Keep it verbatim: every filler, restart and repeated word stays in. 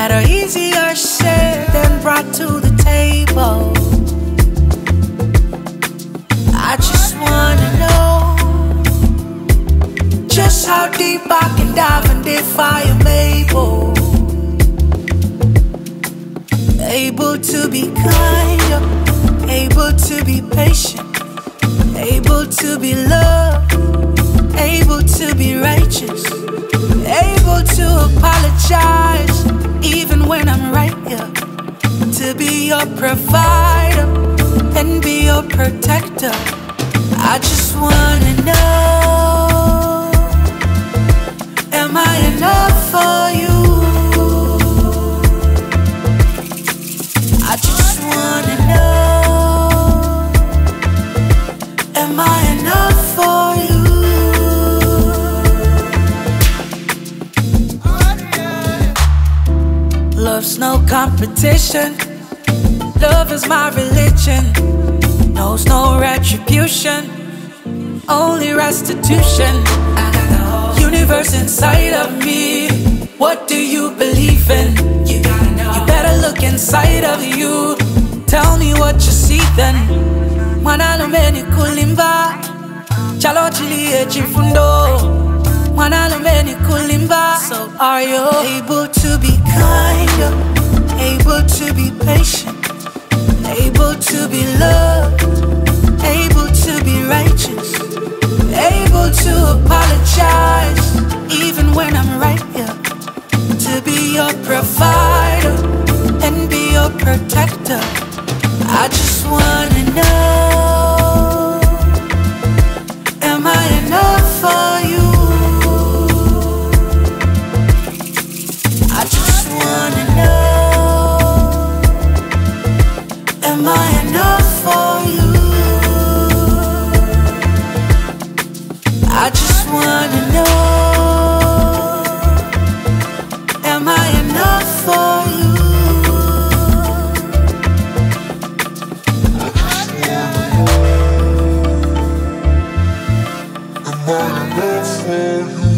that are easier said than brought to the table. I just wanna know just how deep I can dive and if I am able, able to be kind, able to be patient, able to be loved, able to be righteous, able to apologize even when I'm right here, to be your provider and be your protector. I just wanna know, am I enough for you? I just wanna know, am I enough for you? Love's no competition. Love is my religion. Knows no retribution, only restitution. I got the whole universe inside of me. What do you believe in? You gotta know. You better look inside of you. Tell me what you see then. Mwana lumeni kulimba, chalo chili echifundo. Mwana lumeni kulimba. So are you able to be kind, able to be patient, able to be loved, able to be righteous, able to apologize even when I'm right here, to be your provider and be your protector. I just wanna know, am I enough for you? I just wanna know, am I enough for you? I just wanna know, am I enough for you? I just wanna know, am I enough for you?